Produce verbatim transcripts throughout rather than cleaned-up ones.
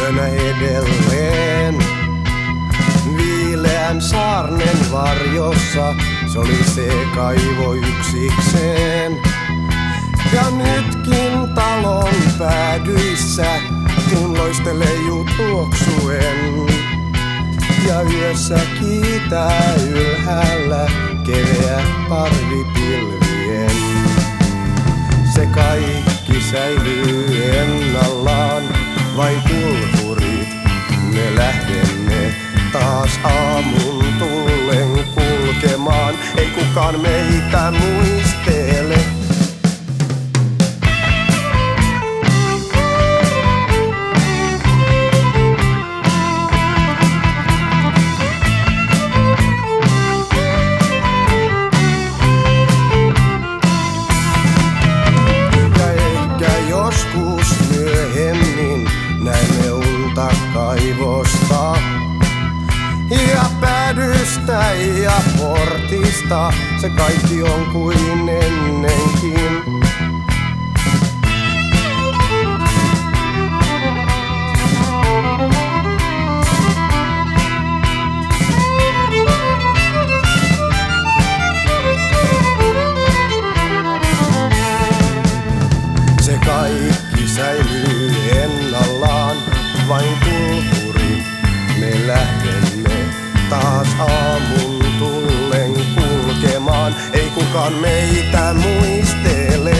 yönä edelleen. Viileän saarnen varjossa, se oli se kaivo yksikseen. Ja nytkin talon päädyissä, kun loistelee juu tuoksuen. Ja yössä kiitää ylhäällä keveä parvipilvien. Se kaikki säilyy ennallaan, vain kulkurit, me lähdemme taas aamun tullen kulkemaan. Ei kukaan meitä muistele. Joskus myöhemmin näemme unta kaivosta ja päädystä ja portista. Se kaikki on kuin ennenkin. Se kaikki säilyy ennallaan, vain kulkurit, me lähdemme taas aamun tullen kulkemaan. Ei kukaan meitä muistele.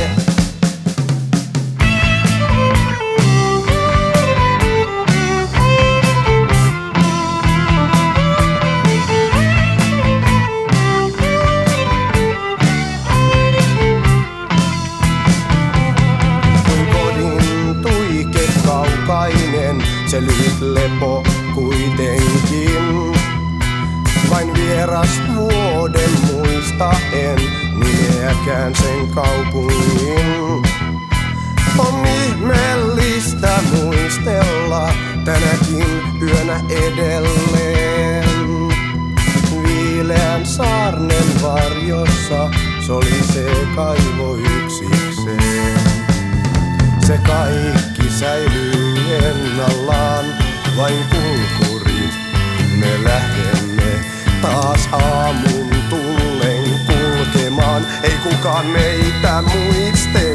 Se lyhyt lepo kuitenkin, vain vieras vuoden muistaen nimeäkään sen kaupungin. On ihmeellistä muistella tänäkin yönä edelleen. Viileän saarnen varjossa, se oli se kaivo yksikseen. Se kaikki säilyy ennallaan, vain kulkurit, me lähdemme taas aamun tullen kulkemaan. Ei kukaan meitä muistele.